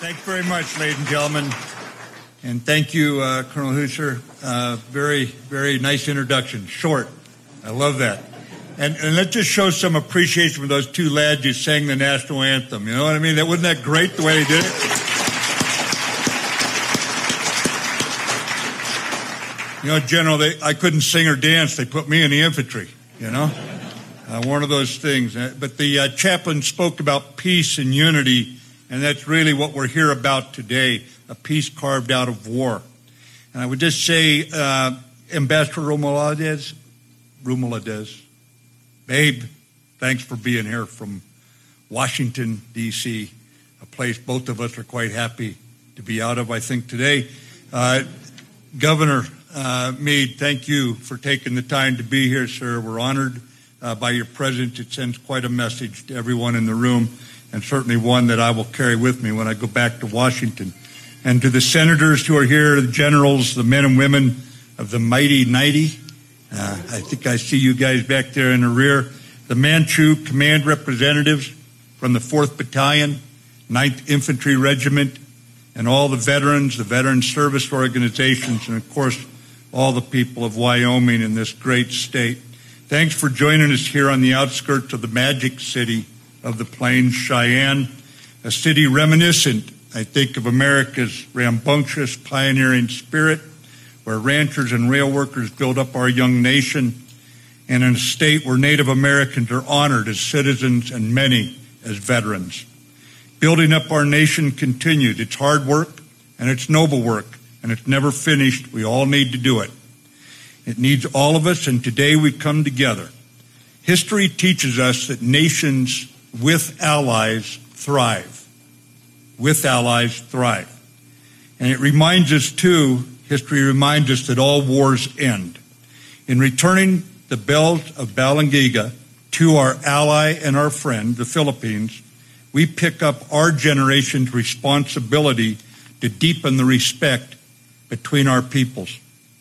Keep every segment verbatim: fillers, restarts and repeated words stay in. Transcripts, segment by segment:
Thank you very much, ladies and gentlemen. And thank you, uh, Colonel Hoosser. Uh, very, very nice introduction. Short. I love that. And, and let's just show some appreciation for those two lads who sang the national anthem. You know what I mean? That, wasn't that great the way they did it? You know, General, they, I couldn't sing or dance. They put me in the infantry, you know? Uh, one of those things. But the uh, chaplain spoke about peace and unity, and that's really what we're here about today, a peace carved out of war. And I would just say, uh, Ambassador Romualdez, Romualdez, babe, thanks for being here from Washington, D C, a place both of us are quite happy to be out of, I think, today. Uh, Governor uh, Meade, thank you for taking the time to be here, sir. We're honored uh, by your presence. It sends quite a message to everyone in the room, and certainly one that I will carry with me when I go back to Washington. And to the senators who are here, the generals, the men and women of the mighty ninety, uh, I think I see you guys back there in the rear, the Manchu Command representatives from the fourth Battalion, ninth Infantry Regiment, and all the veterans, the veteran service organizations, and of course, all the people of Wyoming in this great state. Thanks for joining us here on the outskirts of the magic city of the Plains, Cheyenne, a city reminiscent, I think, of America's rambunctious pioneering spirit, where ranchers and rail workers build up our young nation, and in a state where Native Americans are honored as citizens and many as veterans. Building up our nation continued. It's hard work and it's noble work, and it's never finished. We all need to do it. It needs all of us, and today we come together. History teaches us that nations with allies thrive. With allies thrive. And it reminds us, too, history reminds us that all wars end. In returning the bells of Balangiga to our ally and our friend, the Philippines, we pick up our generation's responsibility to deepen the respect between our peoples,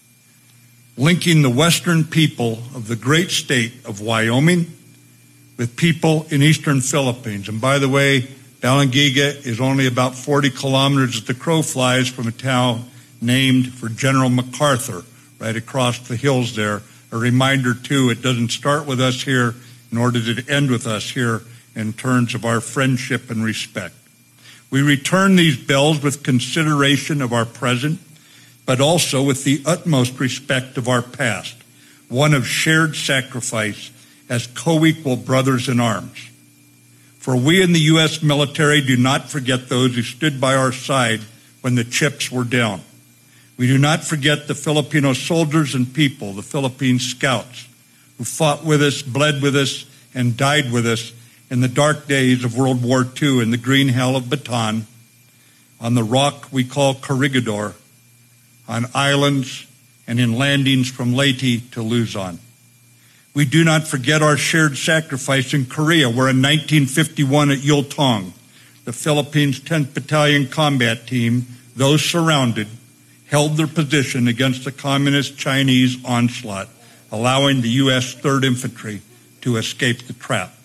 linking the Western people of the great state of Wyoming with people in Eastern Philippines. And by the way, Balangiga is only about forty kilometers as the crow flies from a town named for General MacArthur, right across the hills there. A reminder, too, it doesn't start with us here, nor does it end with us here in terms of our friendship and respect. We return these bells with consideration of our present, but also with the utmost respect of our past, one of shared sacrifice as co-equal brothers in arms. For we in the U S military do not forget those who stood by our side when the chips were down. We do not forget the Filipino soldiers and people, the Philippine scouts, who fought with us, bled with us, and died with us in the dark days of World War Two in the green hell of Bataan, on the rock we call Corregidor, on islands, and in landings from Leyte to Luzon. We do not forget our shared sacrifice in Korea, where in nineteen fifty-one at Yultong, the Philippines' tenth Battalion Combat Team, those surrounded, held their position against the communist Chinese onslaught, allowing the U S third Infantry to escape the trap.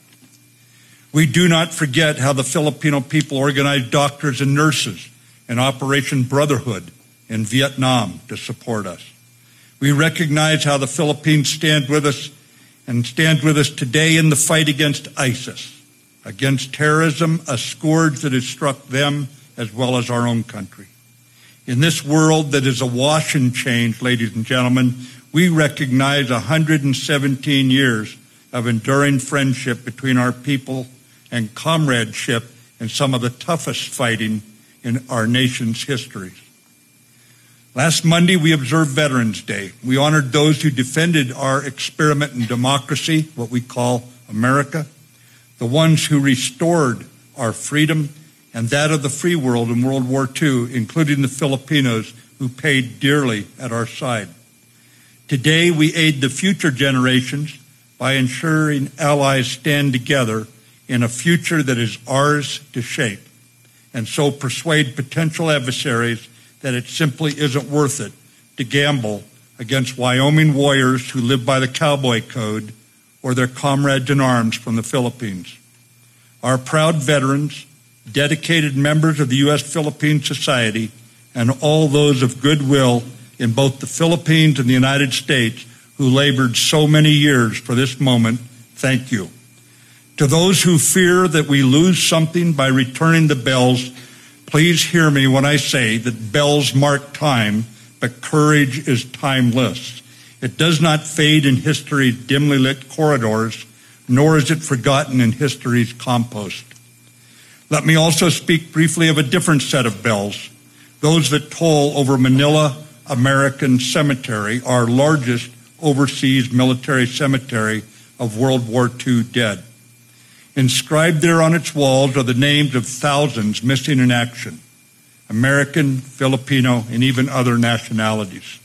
We do not forget how the Filipino people organized doctors and nurses in Operation Brotherhood in Vietnam to support us. We recognize how the Philippines stand with us and stand with us today in the fight against ISIS, against terrorism, a scourge that has struck them as well as our own country. In this world that is awash in change, ladies and gentlemen, we recognize one hundred seventeen years of enduring friendship between our people and comradeship in some of the toughest fighting in our nation's history. Last Monday, we observed Veterans Day. We honored those who defended our experiment in democracy, what we call America, the ones who restored our freedom and that of the free world in World War Two, including the Filipinos who paid dearly at our side. Today, we aid the future generations by ensuring allies stand together in a future that is ours to shape, and so persuade potential adversaries that it simply isn't worth it to gamble against Wyoming warriors who live by the cowboy code or their comrades in arms from the Philippines. Our proud veterans, dedicated members of the U S Philippine Society, and all those of goodwill in both the Philippines and the United States who labored so many years for this moment, thank you. To those who fear that we lose something by returning the bells, please hear me when I say that bells mark time, but courage is timeless. It does not fade in history's dimly lit corridors, nor is it forgotten in history's compost. Let me also speak briefly of a different set of bells, those that toll over Manila American Cemetery, our largest overseas military cemetery of World War Two dead. Inscribed there on its walls are the names of thousands missing in action, American, Filipino, and even other nationalities.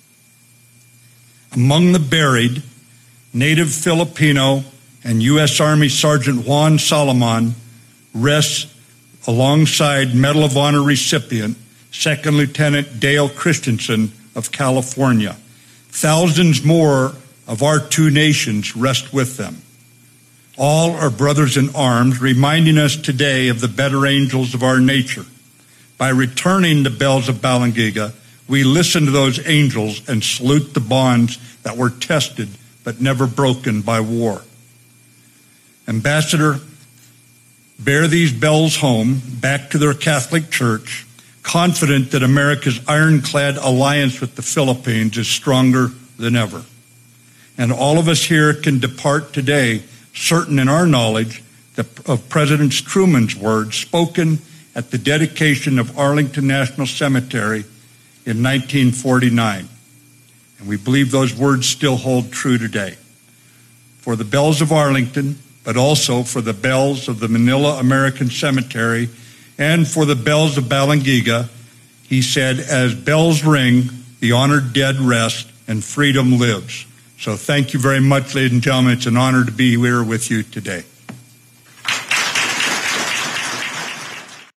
Among the buried, native Filipino and U S Army Sergeant Juan Solomon rests alongside Medal of Honor recipient Second Lieutenant Dale Christensen of California. Thousands more of our two nations rest with them. All are brothers in arms, reminding us today of the better angels of our nature. By returning the bells of Balangiga, we listen to those angels and salute the bonds that were tested but never broken by war. Ambassador, bear these bells home, back to their Catholic Church, confident that America's ironclad alliance with the Philippines is stronger than ever. And all of us here can depart today certain in our knowledge of President Truman's words spoken at the dedication of Arlington National Cemetery in nineteen forty-nine. And we believe those words still hold true today. For the bells of Arlington, but also for the bells of the Manila American Cemetery and for the bells of Balangiga, he said, as bells ring, the honored dead rest and freedom lives. So thank you very much, ladies and gentlemen. It's an honor to be here with you today.